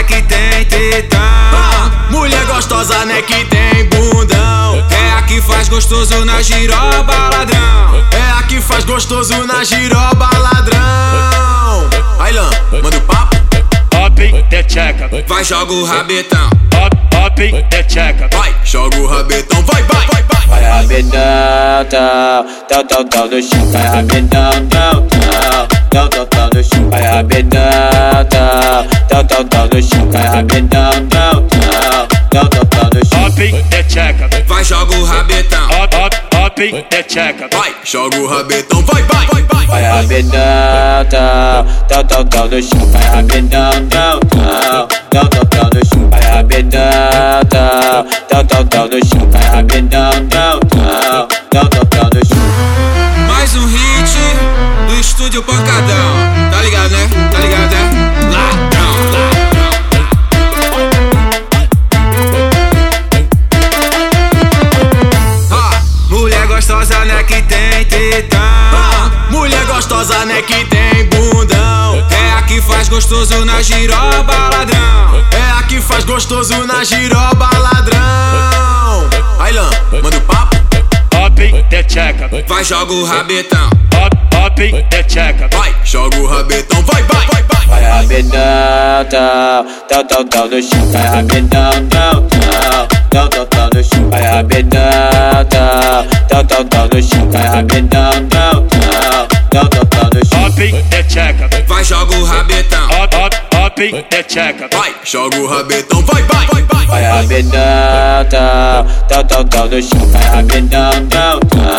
que tem tetão. Mulher gostosa, né, que tem bundão. É a que faz gostoso na giroba, ladrão. É a que faz gostoso na giroba, ladrão. Aí, Lã, manda o papo. Hop, techeca. Vai, joga o rabetão. Hop, techeca. Vai, joga o rabetão, vai, vai, vai, vai. Vai rabetão, tal no chão. Vai rabetão, tal no chão. Vai rabetão, tal no chão. Vai rabetão, tal no chão. Hop, techeca. Vai, joga o rabetão. Hop, techeca. Vai, joga o rabetão, vai, vai, vai, vai. Vai rabetão, tal no chão. Vai rabetão, tal no chão. Vai rabetão, tal no chão. Vai rabetão, tal no chão. Mais um hit do estúdio Pancadão. Tá ligado, né? Tá ligado, né? Ladrão, mulher gostosa, né, que tem tetão. Mulher gostosa, né, que tem bundão. É a que faz gostoso na giroba, ladrão. É a que faz gostoso na giroba, ladrão. Aí, Lã, manda o papo. Hop, techeca. Vai, joga o rabetão. Hop, techeca. Vai, joga o rabetão, vai, vai, vai, vai. Vai rabetão, tal no chão. Vai rabetão, tal no chão. Vai rabetão, tal no chão. Vai rabetão, tal no chão. Hop, techeca. Vai, joga o rabetão. Hop, techeca. Vai, joga o rabetão, vai, vai, vai, vai. Vai rabetão, tal no chão. Vai rabetão,